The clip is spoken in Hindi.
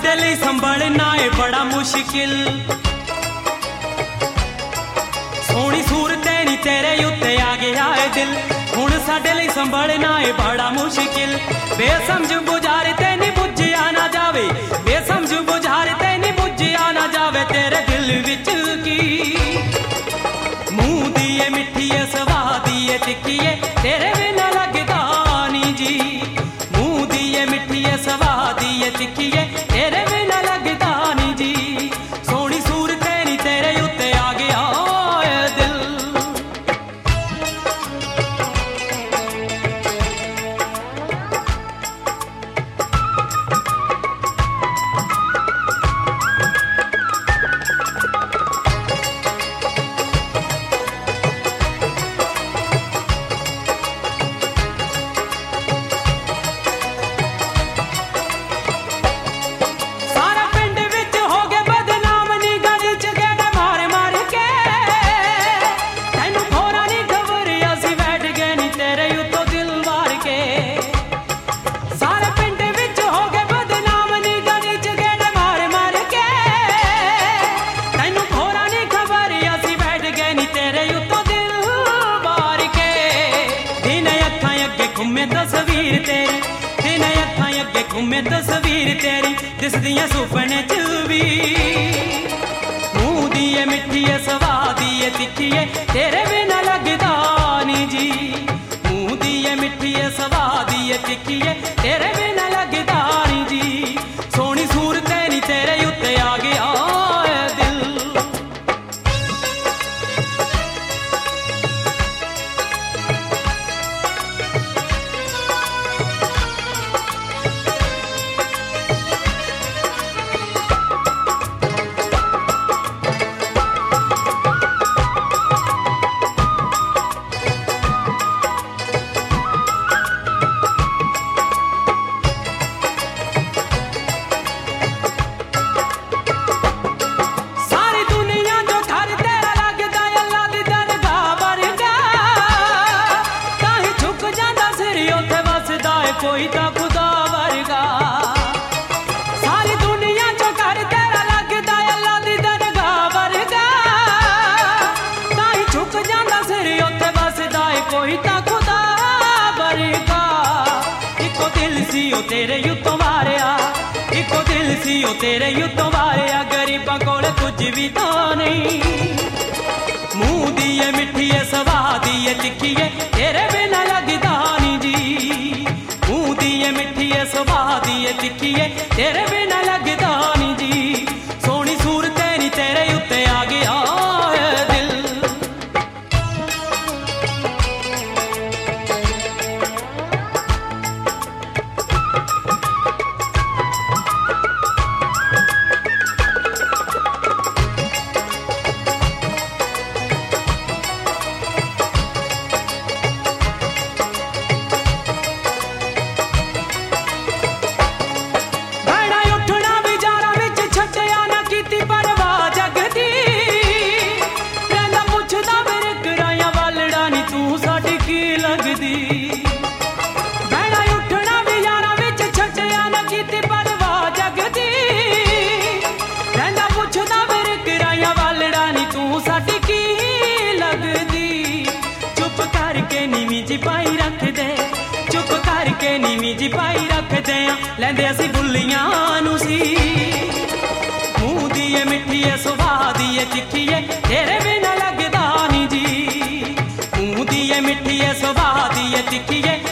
साडे लई संभलना है बड़ा मुश्किल। सोहनी सूरत नी तेरे उत्ते आ गया है दिल, हुण साडे लई संभलना है बड़ा मुश्किल। बेसमझ बुझारे ते नी बुझिया ना जावे, बेसमझ बुझारे ते नी बुझिया ना जावे तेरे दिल विच की। मुंह दी ए मिठी ए स्वाद दी ए तिक्की ए तेरे बिना लगदा नी जी। मुंह दी ए मिठी ए स्वाद दी ए तिक्की ए तेरे बिना लगदा नी जी। सोहनी सूरत नी तेरे उत्ते आ गया है दिल। घूमे तस्वीर तेरी दिसदियां सुपने च भी। मुंह दी ए मिठी ए स्वाद दी ए तिक्खी ए तेरे बिना लगदा नी जी। मुंह दी ए मिठी ए स्वाद दी ए तिक्खी ए तेरे बिना लगदा नी जी। सोहनी सूरत नी तेरे उत्ते आ गया है दिल। कोई तो खुदा वर्गा सारी दुनिया चो घर तेरा लगदा अल्लाह दी दरगाह वर्गा। ताई झुक जांदा सिर उत्ते वसदा है कोई तो खुदा वर्गा। इको दिल सी ओ तेरे उत्तों वारिया, इको दिल सी ओ तेरे उत्तों वारिया। गरीबां कोल कुछ भी तो नहीं। मुंह दी ए मिठी ए स्वाद दी ए तिक्खी ए तेरे बिना लगदा नी जी। मुंह दी ए मिठी ए स्वाद दी ए तिक्खी ए तेरे बिना लगदा नी जी। सोहनी सूरत नी तेरे उत्ते आ गया है दिल। पाई रख दे चुप करके नीवी जी पाई रख दे लैंदे असी बुल्लियां नू सी। मुंह दी ए मिठी ए स्वाद दी ए तिक्खी ए तेरे बिना लगदा नी जी। मुंह दी ए मिठी ए स्वाद दी ए तिक्खी ए